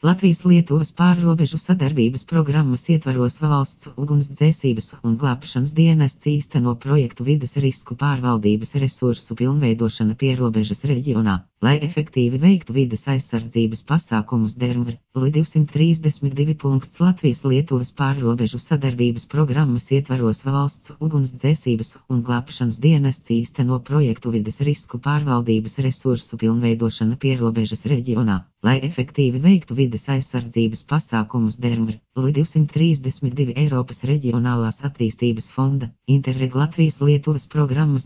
Latvijas-Lietuvas pārrobežu sadarbības programmas ietvaros valsts ugunsdzēsības un glābšanas dienests īsteno projektu vides risku pārvaldības resursu pilnveidošana pierobežas reģionā, lai efektīvi veiktu vides aizsardzības pasākumus DERMR. Li232. Latvijas-Lietuvas pārrobežu sadarbības programmas ietvaros valsts ugunsdzēsības un glābšanas dienests īsteno projektu vides risku pārvaldības resursu pilnveidošana pierobežas reģionā, lai efektīvi veiktu vides aizsardzības pasākumus DERMR. Li232 Eiropas Reģionālās attīstības fonda Interreg Latvijas-Lietuvas programmas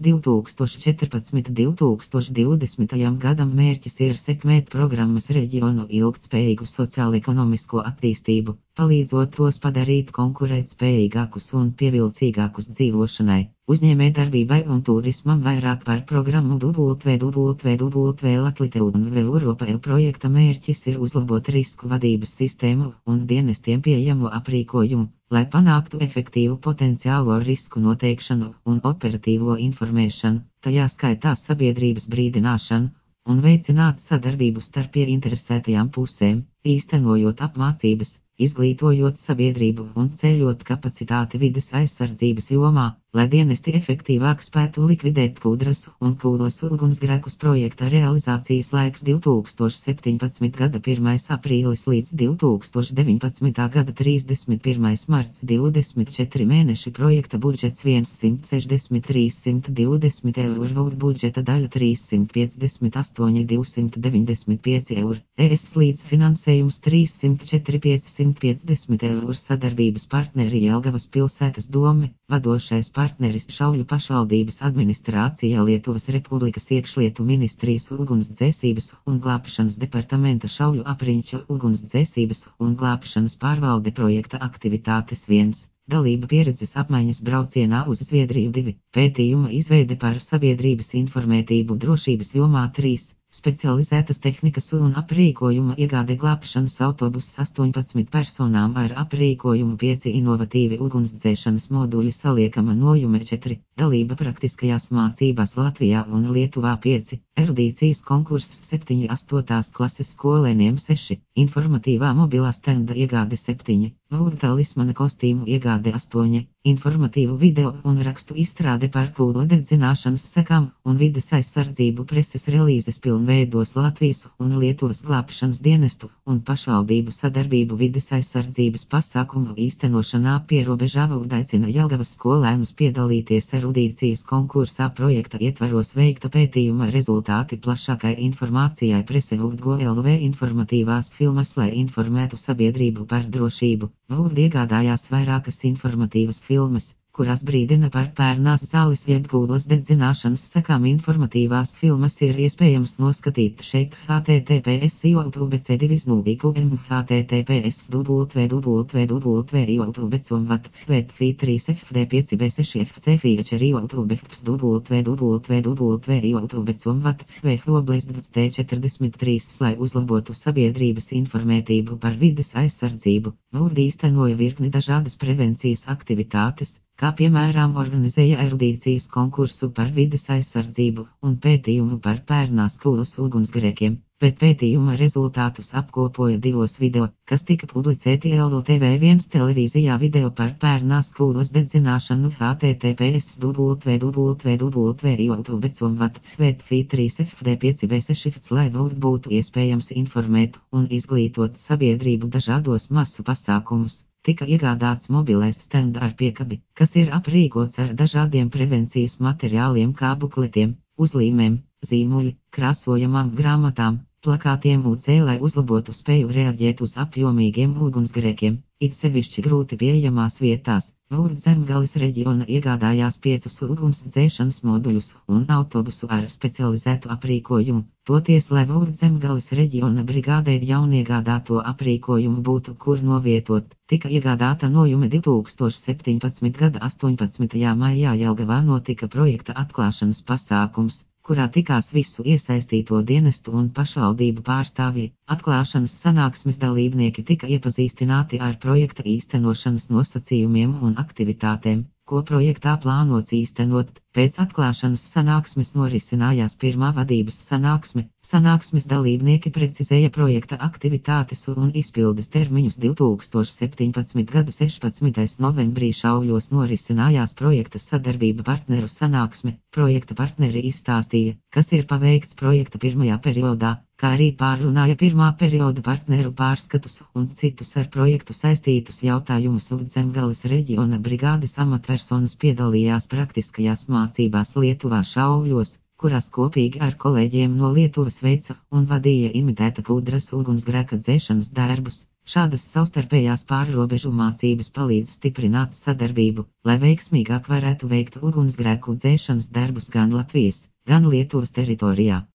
2014–2020 gadam mērķis ir sekmēt programmas reģionu ilgtspējīgu sociālo-ekonomisko attīstību, palīdzot tos padarīt konkurētspējīgākus un pievilcīgākus dzīvošanai, uzņēmējdarbībai un turismam. Vairāk par programmu www.Latvite un vēl Europa projekta mērķis ir uzlabot risku vadības sistēmu un dienestiem pieejamu aprīkojumu, lai panāktu efektīvu potenciālo risku noteikšanu un operatīvo informēšanu, tajā skaitā sabiedrības brīdināšanu, un veicināt sadarbību starp ieinteresētajām pusēm, īstenojot apmācības, izglītojot sabiedrību un ceļot kapacitāti vides aizsardzības jomā, lai dienesti efektīvāk spētu likvidēt kūdras un kūdlas ugunsgrēkus. Projekta realizācijas laiks 2017. gada 1. aprīlis līdz 2019. gada 31. marts 24 mēneši. Projekta budžets 163,120 eiro, budžeta daļa 358,295 eiro, ES līdzfinansējums 304,550 eiro. Sadarbības partneri Jelgavas pilsētas dome, vadošais partneris Šauļu pašvaldības administrācija, Lietuvas Republikas iekšlietu ministrijas ugunsdzēsības un glābšanas departamenta Šauļu apriņķa ugunsdzēsības un glābšanas pārvalde. Projekta aktivitātes 1. Dalība pieredzes apmaiņas braucienā uz Zviedriju 2. Pētījuma izveide par sabiedrības informētību drošības jomā 3. Specializētas tehnikas un aprīkojuma iegāde glābšanas autobuss 18 personām ar aprīkojumu 5 inovatīvi ugunsdzēšanas moduļi saliekama nojume 4. Dalība praktiskajās mācībās Latvijā un Lietuvā 5. Erudīcijas konkurss 7.8. klases skolēniem 6. Informatīvā mobilā stenda iegāde 7. Talismana kostīmu iegāde 8. Informatīvu video un rakstu izstrāde par kūdla dedzināšanas sekām un vides aizsardzību. Preses relīzes pilnveidos Latvijas un Lietuvas glābšanas dienestu un pašvaldību sadarbību vides aizsardzības pasākumu īstenošanā pierobežā. Aicina Jelgavas skolēnus piedalīties erudīcijas konkursā. Projekta ietvaros veikta pētījuma rezultāti plašākai informācijai prese LV informatīvās filmas, lai informētu sabiedrību par drošību. Iegādājās vairākas informatīvas filmas, kurās brīdina par pērnās zāles jeb kūdlas dedzināšanas sekām. Informatīvās filmas ir iespējams noskatīt šeit https://youtube.com https://www.youtube.com/youtube.com/youtube.com/43, lai uzlabotu sabiedrības informētību par vides aizsardzību. Īstenoja virkni dažādas prevencijas aktivitātes, kā piemēram organizēja erudīcijas konkursu par vides aizsardzību un pētījumu par pērnās kūdlas ugunsgrēkiem, bet pētījuma rezultātus apkopoja 2 video, kas tika publicēti LTV1 televīzijā. Video par pērnās kūdlas dedzināšanu https://youtube.com/3fd5b6, lai būtu iespējams informēt un izglītot sabiedrību dažādos masu pasākumus. Tika iegādāts mobilais stenda ar piekabi, kas ir aprīkots ar dažādiem prevencijas materiāliem kā bukletiem, uzlīmēm, zīmuļi, krāsojamām grāmatām, plakātiem UC, lai uzlabotu spēju reaģēt uz apjomīgiem ugunsgrēkiem, it sevišķi grūti pieejamās vietās. Zemgales reģiona iegādājās 5 ugunsdzēšanas moduļus un autobusu ar specializētu aprīkojumu, toties, lai Zemgales reģiona brigādē jauniegādāto aprīkojumu būtu kur novietot. Tika iegādāta nojume 2017. gada 18. maijā Jelgavā notika projekta atklāšanas pasākums, kurā tikās visu iesaistīto dienestu un pašvaldību pārstāvji. Atklāšanas sanāksmes dalībnieki tika iepazīstināti ar projekta īstenošanas nosacījumiem un aktivitātēm, ko projektā plānots īstenot. Pēc atklāšanas sanāksmes norisinājās pirmā vadības sanāksme, Sanāksmes dalībnieki precizēja projekta aktivitātes un izpildes termiņus. 2017. gada 16. novembrī Šauļos norisinājās projekta sadarbība partneru sanāksme. Projekta partneri izstāstīja, kas ir paveikts projekta pirmajā periodā, kā arī pārrunāja pirmā perioda partneru pārskatus un citus ar projektu saistītus jautājumus. Zemgales reģiona brigādes amatpersonas piedalījās praktiskajās mācībās Lietuvā Šauļos, kurās kopīgi ar kolēģiem no Lietuvas veica un vadīja imitēta kūdras ugunsgrēka dzēšanas darbus. Šādas savstarpējās pārrobežu mācības palīdz stiprināt sadarbību, lai veiksmīgāk varētu veikt ugunsgrēku dzēšanas darbus gan Latvijas, gan Lietuvas teritorijā.